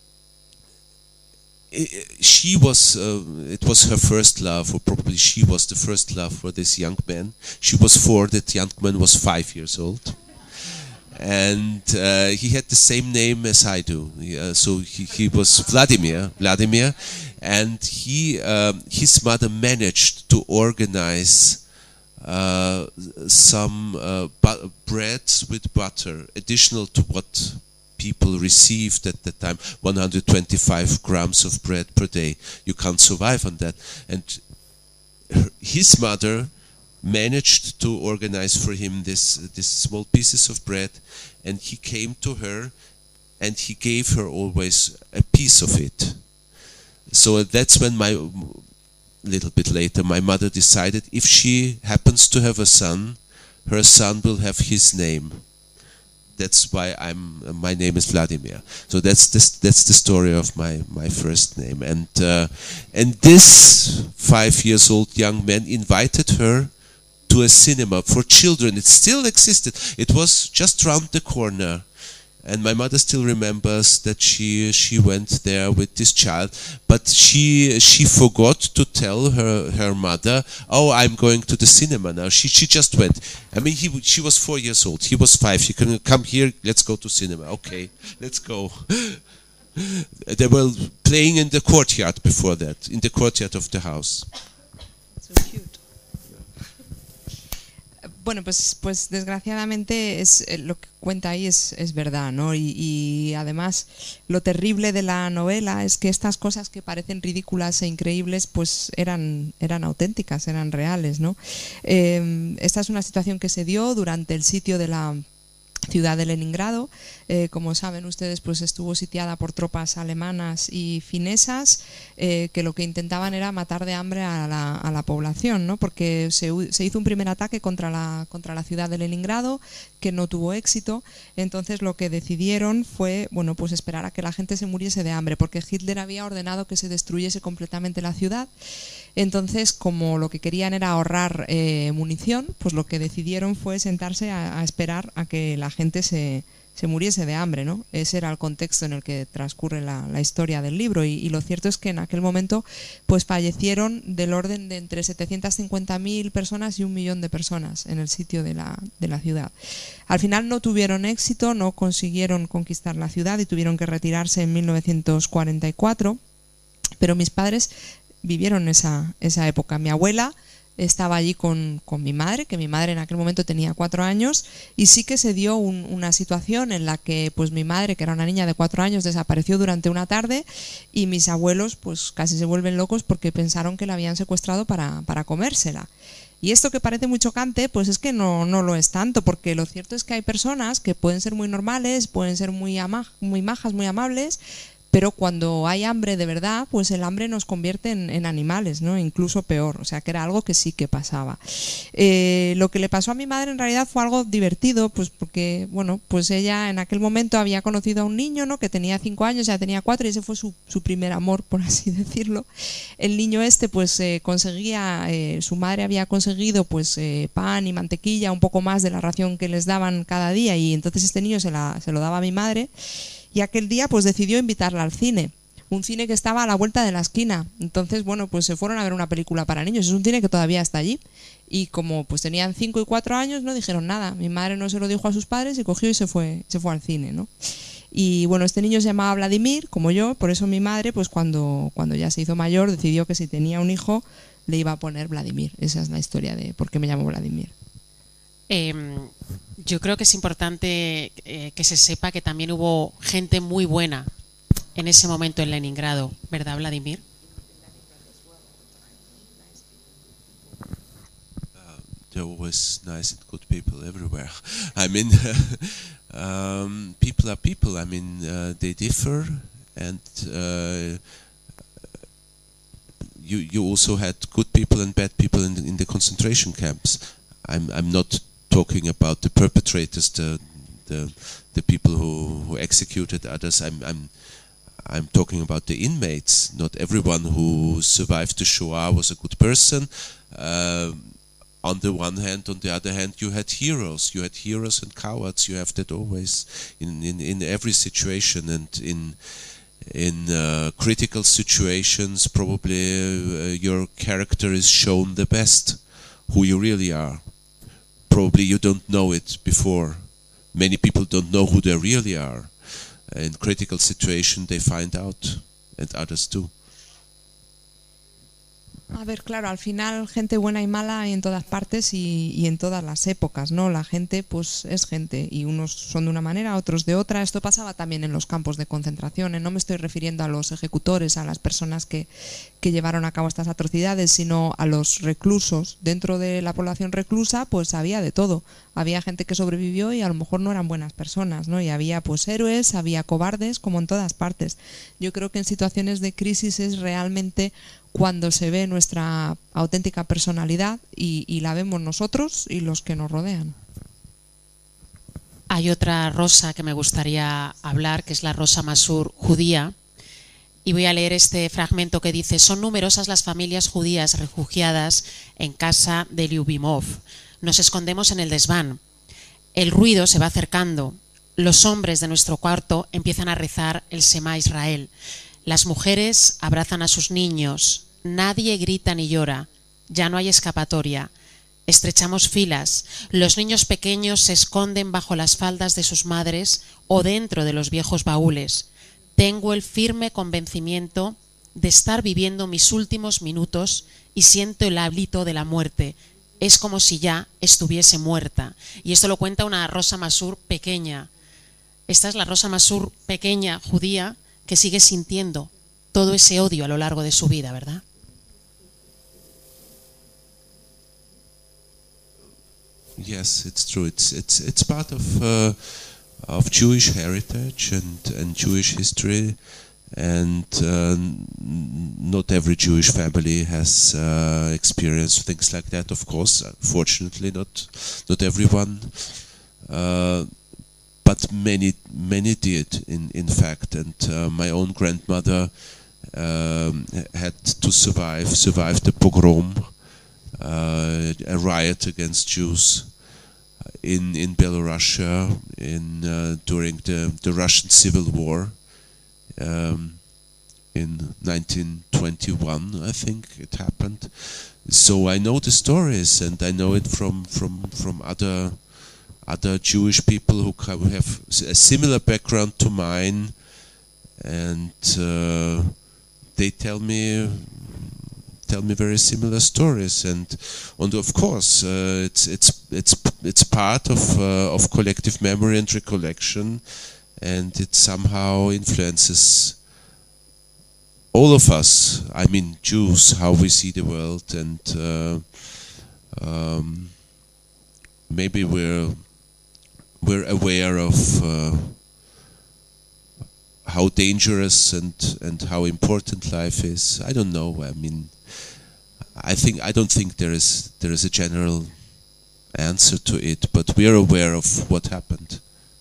it, she was. Uh, it was her first love, or probably she was the first love for this young man. She was four. That young man was five years old. And uh, he had the same name as I do, yeah, so he, he was Vladimir, Vladimir, and he, um, his mother managed to organize uh, some uh, bu bread with butter, additional to what people received at that time, one hundred twenty-five grams of bread per day. You can't survive on that. And her, his mother managed to organize for him this this small pieces of bread, and he came to her and he gave her always a piece of it. So that's when my little bit later my mother decided if she happens to have a son, her son will have his name. That's why I'm uh, my name is Vladimir. So that's this that's the story of my my first name. And uh, and this five years old young man invited her to a cinema for children. It still existed. It was just round the corner, and my mother still remembers that she she went there with this child, but she she forgot to tell her her mother, oh, I'm going to the cinema now. She she just went. I mean, he she was four years old. He was five. She can come here. Let's go to cinema. Okay, let's go. They were playing in the courtyard before that, in the courtyard of the house. So cute. Bueno, pues, pues desgraciadamente es, lo que cuenta ahí es, es verdad, ¿no? Y, y además lo terrible de la novela es que estas cosas que parecen ridículas e increíbles pues eran, eran auténticas, eran reales, ¿no? Eh, esta es una situación que se dio durante el sitio de la ciudad de Leningrado. Eh, como saben ustedes, pues estuvo sitiada por tropas alemanas y finesas eh, que lo que intentaban era matar de hambre a la, a la población, ¿no? Porque se, se hizo un primer ataque contra la, contra la ciudad de Leningrado que no tuvo éxito. Entonces lo que decidieron fue, bueno, pues esperar a que la gente se muriese de hambre, porque Hitler había ordenado que se destruyese completamente la ciudad. Entonces, como lo que querían era ahorrar eh, munición, pues lo que decidieron fue sentarse a, a esperar a que la gente se, se muriese de hambre, ¿no? Ese era el contexto en el que transcurre la, la historia del libro, y, y lo cierto es que en aquel momento pues fallecieron del orden de entre setecientas cincuenta mil personas y un millón de personas en el sitio de la, de la ciudad. Al final no tuvieron éxito, no consiguieron conquistar la ciudad y tuvieron que retirarse en mil novecientos cuarenta y cuatro, pero mis padres vivieron esa, esa época. Mi abuela estaba allí con, con mi madre, que mi madre en aquel momento tenía cuatro años, y sí que se dio un, una situación en la que pues mi madre, que era una niña de cuatro años, desapareció durante una tarde, y mis abuelos pues casi se vuelven locos porque pensaron que la habían secuestrado para, para comérsela. Y esto que parece muy chocante, pues es que no, no lo es tanto, porque lo cierto es que hay personas que pueden ser muy normales, pueden ser muy, ama, muy majas, muy amables, pero cuando hay hambre de verdad, pues el hambre nos convierte en, en animales, ¿no? Incluso peor, o sea que era algo que sí que pasaba. Eh, lo que le pasó a mi madre en realidad fue algo divertido, pues porque, bueno, pues ella en aquel momento había conocido a un niño, ¿no? Que tenía cinco años, ya tenía cuatro, y ese fue su, su primer amor, por así decirlo. El niño este, pues eh, conseguía, eh, su madre había conseguido, pues eh, pan y mantequilla, un poco más de la ración que les daban cada día, y entonces este niño se, la, se lo daba a mi madre. Y aquel día pues decidió invitarla al cine, un cine que estaba a la vuelta de la esquina. Entonces, bueno, pues se fueron a ver una película para niños. Es un cine que todavía está allí. Y como pues tenían cinco y cuatro años, no dijeron nada. Mi madre no se lo dijo a sus padres y cogió y se fue, se fue al cine, ¿no? Y bueno, este niño se llamaba Vladimir, como yo, por eso mi madre, pues cuando, cuando ya se hizo mayor, decidió que si tenía un hijo, le iba a poner Vladimir. Esa es la historia de por qué me llamo Vladimir. Eh, yo creo que es importante eh, que se sepa que también hubo gente muy buena en ese momento en Leningrado, ¿verdad, Vladimir? Uh, there were always nice and good people everywhere. I mean, um, people are people. I mean, uh, they differ, and uh, you you also had good people and bad people in the, in the concentration camps. I'm I'm not talking about the perpetrators, the the the people who, who executed others. I'm I'm I'm talking about the inmates. Not everyone who survived the Shoah was a good person. Uh, on the one hand, on the other hand, you had heroes. You had heroes and cowards. You have that always in, in, in every situation, and in in uh, critical situations, probably uh, your character is shown the best, who you really are. Probably you don't know it before. Many people don't know who they really are. In critical situation they find out, and others too. A ver, claro, al final gente buena y mala hay en todas partes y, y en todas las épocas, ¿no? La gente pues es gente y unos son de una manera, otros de otra. Esto pasaba también en los campos de concentración, ¿eh? No me estoy refiriendo a los ejecutores, a las personas que, que llevaron a cabo estas atrocidades, sino a los reclusos. Dentro de la población reclusa pues había de todo. Había gente que sobrevivió y a lo mejor no eran buenas personas, ¿no? Y había pues héroes, había cobardes, como en todas partes. Yo creo que en situaciones de crisis es realmente cuando se ve nuestra auténtica personalidad y, y la vemos nosotros y los que nos rodean. Hay otra rosa que me gustaría hablar, que es la rosa Masur judía, y voy a leer este fragmento que dice: son numerosas las familias judías refugiadas en casa de Lyubimov. Nos escondemos en el desván. El ruido se va acercando. Los hombres de nuestro cuarto empiezan a rezar el Shema Israel. Las mujeres abrazan a sus niños. Nadie grita ni llora. Ya no hay escapatoria. Estrechamos filas. Los niños pequeños se esconden bajo las faldas de sus madres o dentro de los viejos baúles. Tengo el firme convencimiento de estar viviendo mis últimos minutos y siento el hálito de la muerte. Es como si ya estuviese muerta. Y esto lo cuenta una Rosa Masur pequeña. Esta es la Rosa Masur pequeña, judía, que sigue sintiendo todo ese odio a lo largo de su vida, ¿verdad? Yes, it's true. It's it's it's part of uh, of Jewish heritage and and Jewish history, and uh, not every Jewish family has uh, experienced things like that. Of course, fortunately, not not everyone, uh, but many many did. In in fact, and uh, my own grandmother um, had to survive survive the pogrom. Uh, a riot against Jews in in Belarusia in uh, during the the Russian Civil War um, in nineteen twenty-one, I think it happened. So I know the stories, and I know it from from from other other Jewish people who have a similar background to mine, and uh, they tell me. tell me very similar stories, and and of course uh, it's it's it's it's part of uh, of collective memory and recollection, and it somehow influences all of us. I mean, Jews, how we see the world, and uh, um, maybe we're we're aware of uh, how dangerous and and how important life is. I don't know. I mean. I think I don't think there is there is a general answer to it, but we are aware of what happened.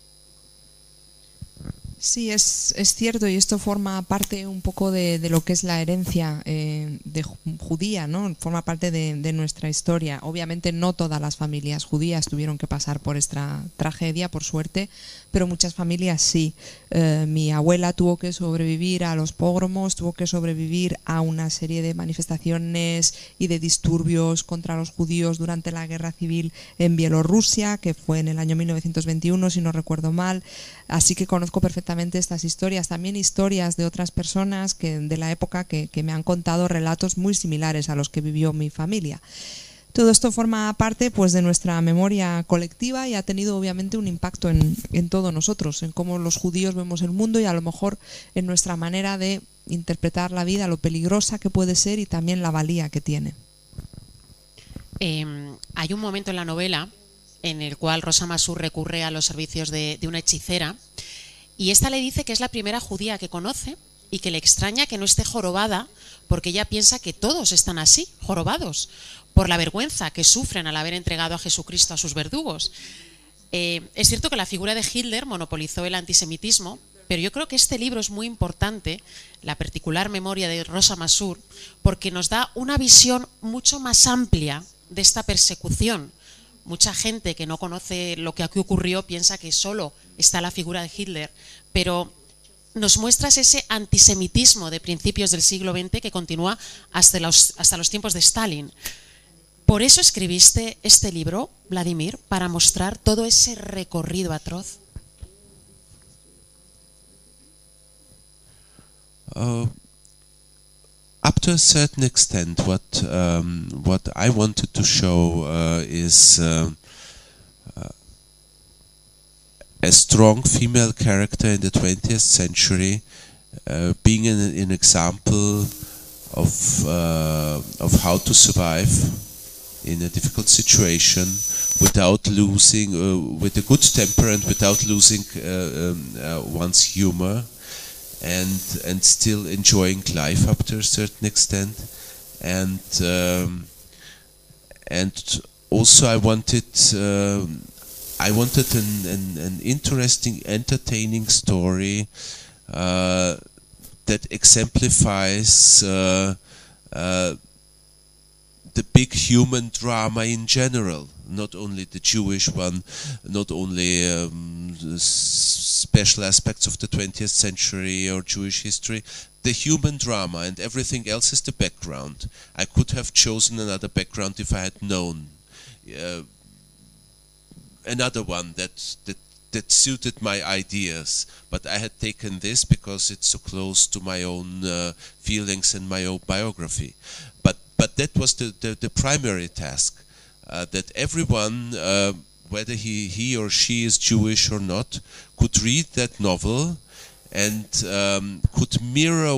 Sí, es, es cierto, y esto forma parte un poco de, de lo que es la herencia eh, de judía, ¿no? Forma parte de, de nuestra historia. Obviamente no todas las familias judías tuvieron que pasar por esta tragedia, por suerte, pero muchas familias sí. Eh, mi abuela tuvo que sobrevivir a los pogromos, tuvo que sobrevivir a una serie de manifestaciones y de disturbios contra los judíos durante la guerra civil en Bielorrusia, que fue en el año mil novecientos veintiuno, si no recuerdo mal. Así que conozco perfectamente estas historias, también historias de otras personas que, de la época que, que me han contado relatos muy similares a los que vivió mi familia. Todo esto forma parte pues, de nuestra memoria colectiva y ha tenido obviamente un impacto en, en todos nosotros, en cómo los judíos vemos el mundo y a lo mejor en nuestra manera de interpretar la vida, lo peligrosa que puede ser y también la valía que tiene. Eh, hay un momento en la novela en el cual Rosa Masur recurre a los servicios de, de una hechicera, y esta le dice que es la primera judía que conoce y que le extraña que no esté jorobada porque ella piensa que todos están así, jorobados, por la vergüenza que sufren al haber entregado a Jesucristo a sus verdugos. Eh, es cierto que la figura de Hitler monopolizó el antisemitismo, Pero yo creo que este libro es muy importante, La particular memoria de Rosa Masur, porque nos da una visión mucho más amplia de esta persecución. Mucha gente que no conoce lo que aquí ocurrió piensa que solo está la figura de Hitler, pero nos muestras ese antisemitismo de principios del siglo veinte que continúa hasta los, hasta los tiempos de Stalin. ¿Por eso escribiste este libro, Vladimir, para mostrar todo ese recorrido atroz? Uh, up to a certain extent, what um, what I wanted to show uh, is uh, uh, a strong female character in the twentieth century, uh, being an, an example of uh, of how to survive in a difficult situation without losing, uh, with a good temper and without losing uh, um, uh, one's humor. And and still enjoying life up to a certain extent, and um, and also I wanted uh, I wanted an, an, an interesting, entertaining story uh, that exemplifies uh, uh, the big human drama in general, not only the Jewish one, not only um, special aspects of the twentieth century or Jewish history, the human drama, and everything else is the background. I could have chosen another background if I had known uh, another one that, that that suited my ideas, but I had taken this because it's so close to my own uh, feelings and my own biography. But but that was the, the, the primary task, uh, that everyone, uh, whether he, he or she is Jewish or not, could read that novel and um, could mirror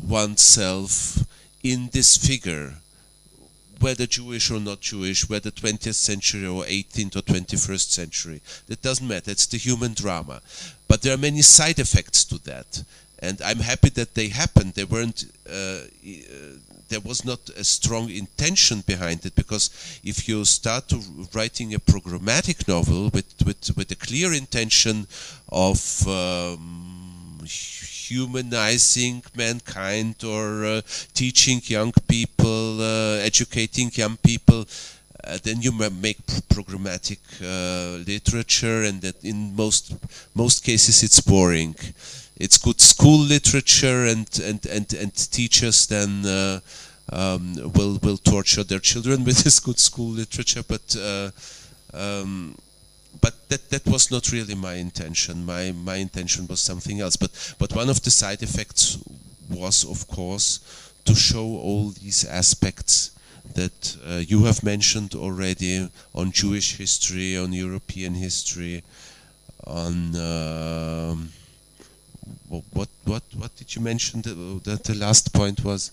oneself in this figure, whether Jewish or not Jewish, whether twentieth century or eighteenth or twenty-first century. That doesn't matter, it's the human drama. But there are many side effects to that, and I'm happy that they happened. They weren't, uh, uh, there was not a strong intention behind it, because if you start to writing a programmatic novel with, with, with a clear intention of um, humanizing mankind or uh, teaching young people, uh, educating young people, uh, then you make programmatic uh, literature, and that in most most cases it's boring. It's good school literature, and and and, and teachers then uh, um, will will torture their children with this good school literature, but. Uh, um, But that, that was not really my intention. My my intention was something else. But but one of the side effects was, of course, to show all these aspects that uh, you have mentioned already on Jewish history, on European history, on um, what what what did you mention? That the, the last point was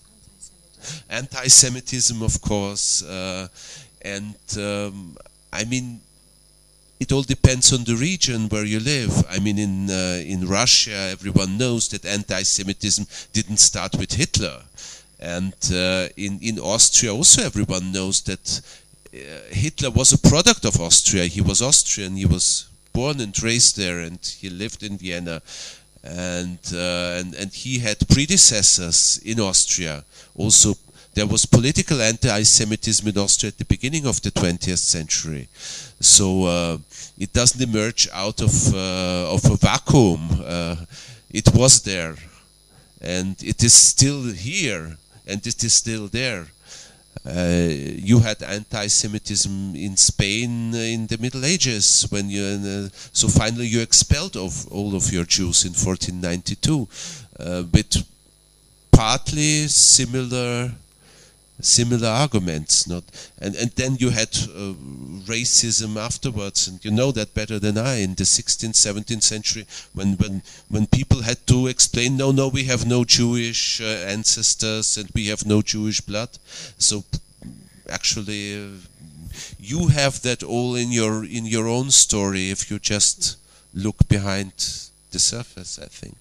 anti-Semitism, of course, uh, and um, I mean. It all depends on the region where you live. I mean, in uh, in Russia, everyone knows that anti-Semitism didn't start with Hitler, and uh, in in Austria also everyone knows that uh, Hitler was a product of Austria. He was Austrian. He was born and raised there, and he lived in Vienna, and uh, and and he had predecessors in Austria. Also, there was political anti-Semitism in Austria at the beginning of the twentieth century. So uh, it doesn't emerge out of uh, of a vacuum. Uh, it was there, and it is still here, and it is still there. Uh, you had anti-Semitism in Spain in the Middle Ages, when you uh, so finally you expelled of all of your Jews in fourteen ninety-two, uh, with partly similar. Similar arguments, not and and then you had uh, racism afterwards, and you know that better than I. In the sixteenth, seventeenth century, when when when people had to explain, no, no, we have no Jewish uh, ancestors and we have no Jewish blood. So actually, uh, you have that all in your in your own story if you just look behind the surface, I think.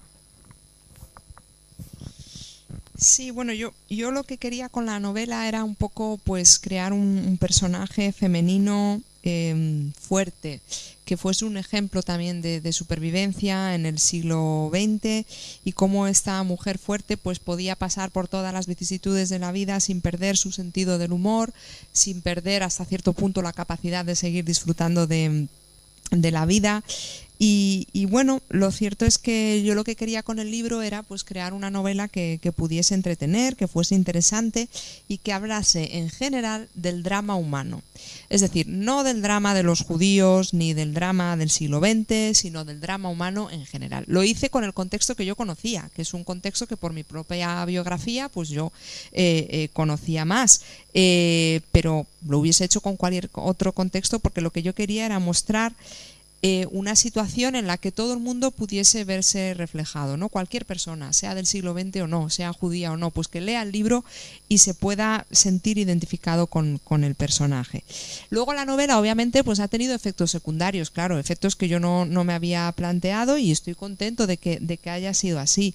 Sí, bueno, yo, yo lo que quería con la novela era un poco pues crear un, un personaje femenino eh, fuerte, que fuese un ejemplo también de, de supervivencia en el siglo veinte y cómo esta mujer fuerte pues podía pasar por todas las vicisitudes de la vida sin perder su sentido del humor, sin perder hasta cierto punto la capacidad de seguir disfrutando de, de la vida. Y, y bueno, lo cierto es que yo lo que quería con el libro era pues crear una novela que, que pudiese entretener, que fuese interesante y que hablase en general del drama humano. Es decir, no del drama de los judíos ni del drama del siglo veinte, sino del drama humano en general. Lo hice con el contexto que yo conocía, que es un contexto que por mi propia biografía pues yo eh, eh, conocía más, eh, pero lo hubiese hecho con cualquier otro contexto porque lo que yo quería era mostrar Eh, una situación en la que todo el mundo pudiese verse reflejado, ¿no? Cualquier persona, sea del siglo veinte o no, sea judía o no, pues que lea el libro y se pueda sentir identificado con, con el personaje. Luego la novela obviamente pues ha tenido efectos secundarios, claro, efectos que yo no, no me había planteado y estoy contento de que, de que haya sido así.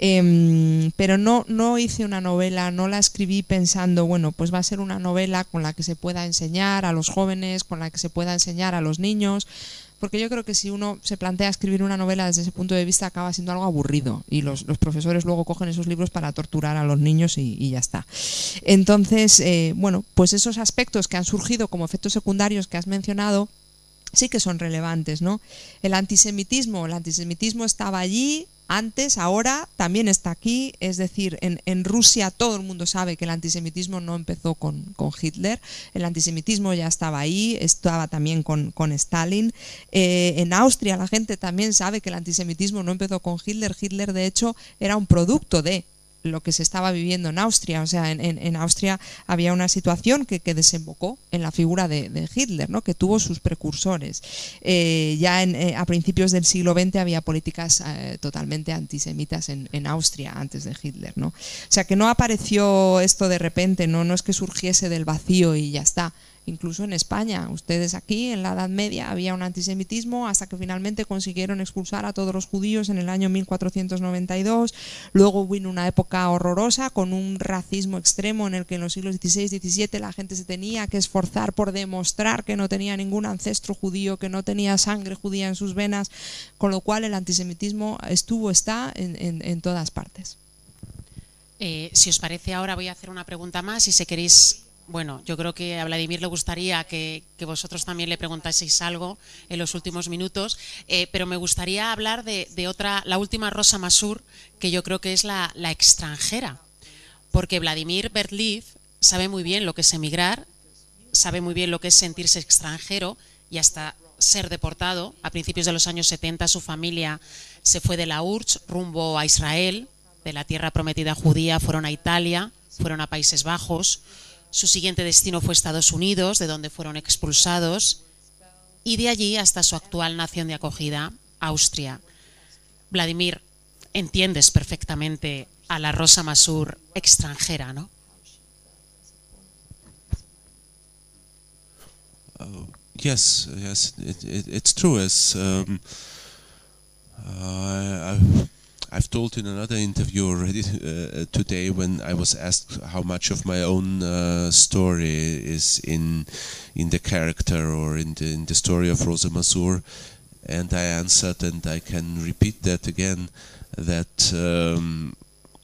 Eh, pero no, no hice una novela, no la escribí pensando, bueno, pues va a ser una novela con la que se pueda enseñar a los jóvenes, con la que se pueda enseñar a los niños, porque yo creo que si uno se plantea escribir una novela desde ese punto de vista acaba siendo algo aburrido y los, los profesores luego cogen esos libros para torturar a los niños y, y ya está. Entonces, eh, bueno, pues esos aspectos que han surgido como efectos secundarios que has mencionado sí que son relevantes, ¿no? El antisemitismo, el antisemitismo estaba allí antes, ahora también está aquí, es decir, en, en Rusia todo el mundo sabe que el antisemitismo no empezó con, con Hitler, el antisemitismo ya estaba ahí, estaba también con, con Stalin, eh, en Austria la gente también sabe que el antisemitismo no empezó con Hitler, Hitler de hecho era un producto de lo que se estaba viviendo en Austria, o sea, en, en, en Austria había una situación que, que desembocó en la figura de, de Hitler, ¿no? Que tuvo sus precursores. Eh, ya en, eh, a principios del siglo veinte había políticas eh, totalmente antisemitas en, en Austria antes de Hitler, ¿no? O sea, que no apareció esto de repente, no, no es que surgiese del vacío y ya está. Incluso en España, ustedes aquí en la Edad Media había un antisemitismo hasta que finalmente consiguieron expulsar a todos los judíos en el año mil cuatrocientos noventa y dos, luego vino una época horrorosa con un racismo extremo en el que en los siglos dieciséis diecisiete la gente se tenía que esforzar por demostrar que no tenía ningún ancestro judío, que no tenía sangre judía en sus venas, con lo cual el antisemitismo estuvo, está en, en, en todas partes. Eh, si os parece ahora voy a hacer una pregunta más y si queréis... Bueno, yo creo que a Vladimir le gustaría que, que vosotros también le preguntaseis algo en los últimos minutos, eh, pero me gustaría hablar de, de otra, la última Rosa Masur, que yo creo que es la, la extranjera, porque Vladimir Berliv sabe muy bien lo que es emigrar, sabe muy bien lo que es sentirse extranjero y hasta ser deportado. A principios de los años setenta su familia se fue de la U R S S rumbo a Israel, de la tierra prometida judía fueron a Italia, fueron a Países Bajos. Su siguiente destino fue Estados Unidos, de donde fueron expulsados, y de allí hasta su actual nación de acogida, Austria. Vladimir, entiendes perfectamente a la Rosa Masur extranjera, ¿no? Uh, yes, yes, it, it, it's true. As um, uh, I've I've told in another interview already uh, today when I was asked how much of my own uh, story is in in the character or in the, in the story of Rosa Masur, and I answered, and I can repeat that again, that um,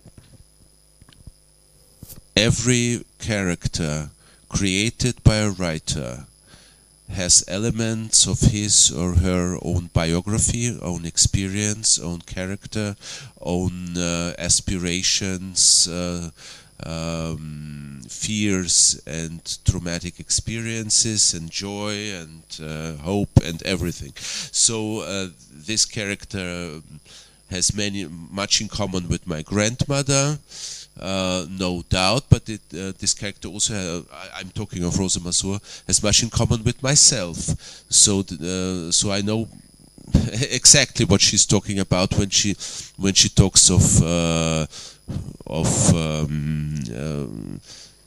every character created by a writer has elements of his or her own biography, own experience, own character, own uh, aspirations, uh, um, fears and traumatic experiences and joy and uh, hope and everything. So uh, this character has many much in common with my grandmother. Uh, no doubt, but it, uh, this character also, uh, I, I'm talking of Rosa Masur, has much in common with myself. So, uh, so I know exactly what she's talking about when she when she talks of uh, of um, uh,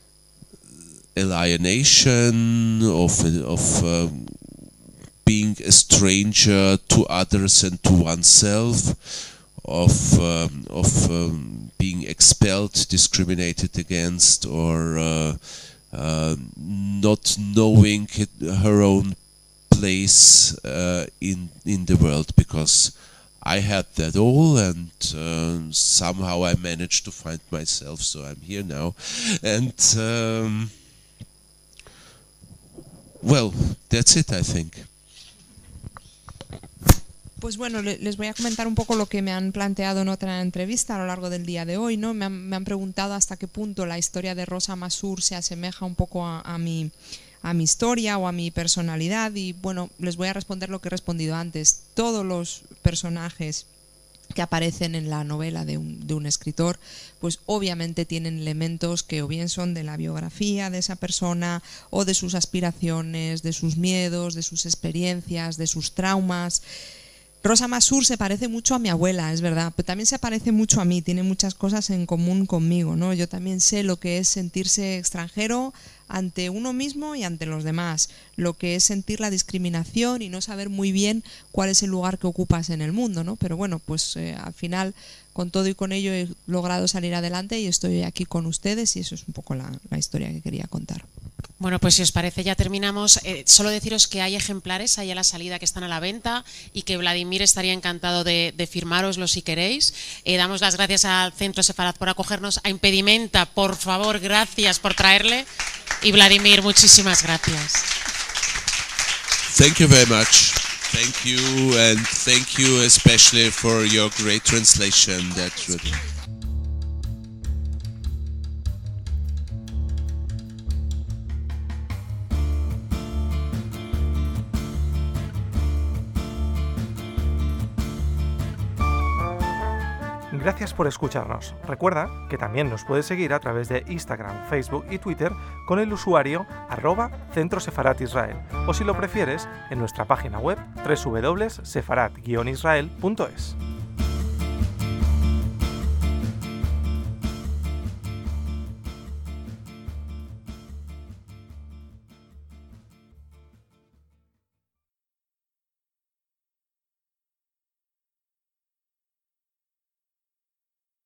alienation, of of um, being a stranger to others and to oneself, of um, of um, being expelled, discriminated against, or uh, uh, not knowing it, her own place uh, in in the world, because I had that all, and uh, somehow I managed to find myself, so I'm here now. And um, well, that's it, I think. Pues bueno, les voy a comentar un poco lo que me han planteado en otra entrevista a lo largo del día de hoy, ¿no? Me han, me han preguntado hasta qué punto la historia de Rosa Masur se asemeja un poco a, a mi a mi historia o a mi personalidad, y bueno, les voy a responder lo que he respondido antes. Todos los personajes que aparecen en la novela de un, de un escritor, pues obviamente tienen elementos que o bien son de la biografía de esa persona, o de sus aspiraciones, de sus miedos, de sus experiencias, de sus traumas. Rosa Masur se parece mucho a mi abuela, es verdad, pero también se parece mucho a mí, tiene muchas cosas en común conmigo, ¿no? Yo también sé lo que es sentirse extranjero ante uno mismo y ante los demás, lo que es sentir la discriminación y no saber muy bien cuál es el lugar que ocupas en el mundo, ¿no? Pero bueno, pues eh, al final, con todo y con ello he logrado salir adelante y estoy aquí con ustedes, y eso es un poco la, la historia que quería contar. Bueno, pues si os parece ya terminamos. Eh, solo deciros que hay ejemplares ahí a la salida que están a la venta y que Vladimir estaría encantado de, de firmároslo si queréis. Eh, damos las gracias al Centro Sefarad por acogernos, a Impedimenta, por favor, gracias por traerle, y Vladimir, muchísimas gracias. Thank you very much. Thank you, and thank you especially for your great translation. That's really... Gracias por escucharnos. Recuerda que también nos puedes seguir a través de Instagram, Facebook y Twitter con el usuario arroba Centro Sefarad Israel, o si lo prefieres, en nuestra página web doble u doble u doble u punto sefarad guion israel punto es.